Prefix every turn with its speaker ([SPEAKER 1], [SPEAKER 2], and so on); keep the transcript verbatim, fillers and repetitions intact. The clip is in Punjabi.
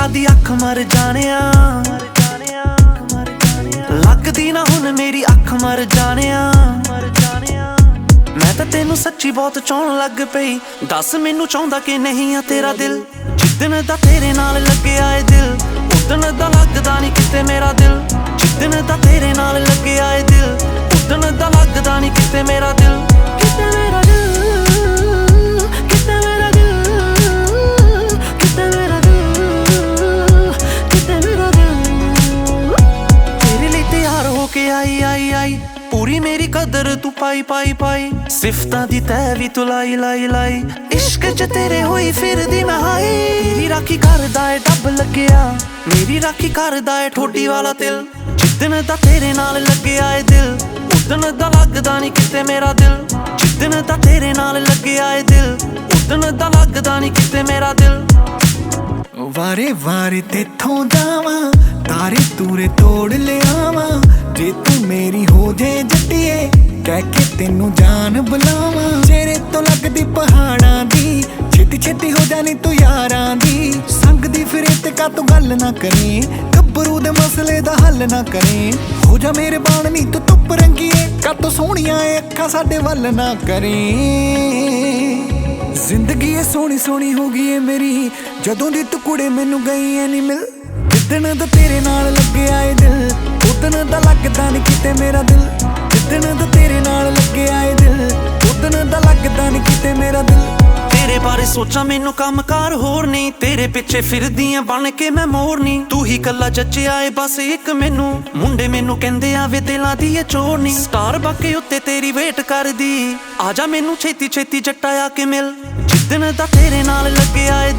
[SPEAKER 1] ਦੀ ਅੱਖ ਮਰ ਜਾਣਿਆ, ਲੱਗਦੀ ਨਾ ਹੁਣ ਮੇਰੀ ਅੱਖ ਮਰ ਜਾਣਿਆ। ਮੈਂ ਤਾਂ ਤੈਨੂੰ ਸੱਚੀ ਬਹੁਤ ਚਾਹੁਣ ਲੱਗ ਪਈ, ਦੱਸ ਮੈਨੂੰ ਚਾਹੁੰਦਾ ਕਿ ਨਹੀਂ ਆ ਤੇਰਾ ਦਿਲ। ਜਿੱਦਣ ਦਾ ਤੇਰੇ ਨਾਲ ਲੱਗਿਆ ਏ ਦਿਲ, ਉਦਣ ਦਾ ਲੱਗਦਾ ਨੀ ਕਿਤੇ ਮੇਰਾ ਦਿਲ। ਜਿੱਦਣ ਦਾ ਤੇਰੇ ਨਾਲ ਲੱਗਿਆ ਏ ਦਿਲ, ਉਦਣ ਦਾ ਲੱਗਦਾ ਨੀ ਕਿਤੇ ਮੇਰਾ ਦਿਲ। ਕਿਤੇ ਮੇਰਾ ਦਿਲ, ਕਿਤੇ ਮੇਰਾ ਦਿਲ, ਕਿਤੇ ਮੇਰਾ ਦਿਲ, ਕਿਤੇ ਮੇਰਾ ਦਿਲ। ਤੇਰੇ ਲਈ ਤਿਆਰ ਹੋ ਕੇ ਆਈ ਆਈ ਆਈ, ਪੂਰੀ ਮੇਰੀ ਕਦਰ ਤੂੰ ਪਾਈ ਪਾਈ ਪਾਈ। ਸਿਫਤਾਂ ਦੀ ਤਹਿ ਵੀ ਤੂੰ ਲਾਈ ਲਾਈ ਲਾਈ, ਇਸ਼ਕ ਚ ਤੇਰੇ ਹੋਈ ਫਿਰਦੀ ਮੈਂ ਹਾਈ। ਤੇਰੀ ਰਾਖੀ ਕਰਦਾ ਏ ਡੱਬ ਲੱਗਿਆ, ਮੇਰੀ ਰਾਖੀ ਕਰਦਾ ਏ ਠੋਡੀ ਵਾਲਾ ਤਿਲ। ਜਿੱਦਣ ਦਾ ਤੇਰੇ ਨਾਲ ਲੱਗਿਆ ਏ ਦਿਲ, ਉਦਣ ਦਾ ਲੱਗਦਾ ਨੀ ਕਿਤੇ ਮੇਰਾ ਦਿਲ। ਜਿੱਦਣ ਦਾ ਤੇਰੇ ਨਾਲ ਲੱਗਿਆ ਏ ਦਿਲ, ਉਦਣ ਦਾ ਲੱਗਦਾ ਨੀ ਕਿਤੇ ਮੇਰਾ ਦਿਲ।
[SPEAKER 2] ਵਾਰੇ ਵਾਰੇ ਤੇਥੋਂ ਜਾਵਾਂ, ਤਾਰੇ ਤੂਰੇ ਤੋੜ ਲਿਆਵਾਂ। ਜੇ ਤੂੰ ਮੇਰੀ ਹੋ ਜੇ ਜੱਟੀਏ, ਕਹਿ ਕੇ ਤੈਨੂੰ ਜਾਨ ਬੁਲਾਵਾਂ। ਚਿਹਰੇ ਤੋਂ ਲੱਗਦੀ ਪਹਾੜਾਂ ਦੀ, ਛੇਤੀ ਛੇਤੀ ਹੋ ਜਾਣੀ ਤੂੰ ਯਾਰਾਂ ਦੀ। ਸੰਗ ਦੀ ਫਿਰੇ ਤੇ ਕਾ ਤੂੰ ਗੱਲ ਨਾ ਕਰੀਂ, ਗੱਭਰੂ ਦੇ ਮਸਲੇ ਦਾ ਹੱਲ ਨਾ ਕਰੀਂ। ਹੋ ਜਾ ਮੇਰੇ ਬਾਣ ਨੀ ਤੂੰ ਧੁੱਪ ਰੰਗੀਏ, ਕਾ ਤੂੰ ਸੋਹਣੀਆਂ ਏ ਅੱਖਾਂ ਸਾਡੇ ਵੱਲ ਨਾ ਕਰੀਂ। ਜ਼ਿੰਦਗੀ ਏ ਸੋਹਣੀ ਸੋਹਣੀ ਹੋ ਗਈ ਏ ਮੇਰੀ, ਜਦੋਂ ਦੀ ਤੂੰ ਕੁੜੇ ਮੈਨੂੰ ਗਈ ਏ ਨੀ ਮਿਲ। ਜਿੱਦਣ ਦਾ ਤੇਰੇ ਨਾਲ ਲੱਗਿਆ ਏ ਦਿਲ, ਉਦਣ ਦਾ ਲੱਗਦਾ ਨੀ ਕਿਤੇ ਮੇਰਾ ਦਿਲ। ਜਿੱਦਣ ਦਾ ਤੇਰੇ ਨਾਲ ਲੱਗਿਆ ਏ ਦਿਲ, ਉਦਣ ਦਾ ਲੱਗਦਾ ਨੀ ਕਿਤੇ ਮੇਰਾ ਦਿਲ।
[SPEAKER 1] ਤੇਰੇ ਬਾਰੇ ਸੋਚਾਂ ਮੈਨੂੰ ਕੰਮਕਾਰ ਹੋਰ ਨਹੀਂ, ਤੇਰੇ ਪਿੱਛੇ ਫਿਰਦੀ ਆਂ ਬਣ ਕੇ ਮੈਂ ਮੋਰਨੀ। ਤੂੰ ਹੀ ਕੱਲਾ ਜੱਚਿਆ ਏ ਬਸ ਇੱਕ ਮੈਨੂੰ, ਮੁੰਡੇ ਮੈਨੂੰ ਕਹਿੰਦੇ ਆ ਵੇ ਦਿਲਾਂ ਦੀ ਏ ਚੋਰਨੀ। ਸਟਾਰ ਬਾਕੇ ਉੱਤੇ ਤੇਰੀ ਵੇਟ ਕਰਦੀ, ਆਜਾ ਮੈਨੂੰ ਛੇਤੀ ਛੇਤੀ ਜੱਟਾ ਆ ਕੇ ਮਿਲ। ਜਿੱਦਣ ਦਾ ਤੇਰੇ ਨਾਲ ਲੱਗਿਆ ਏ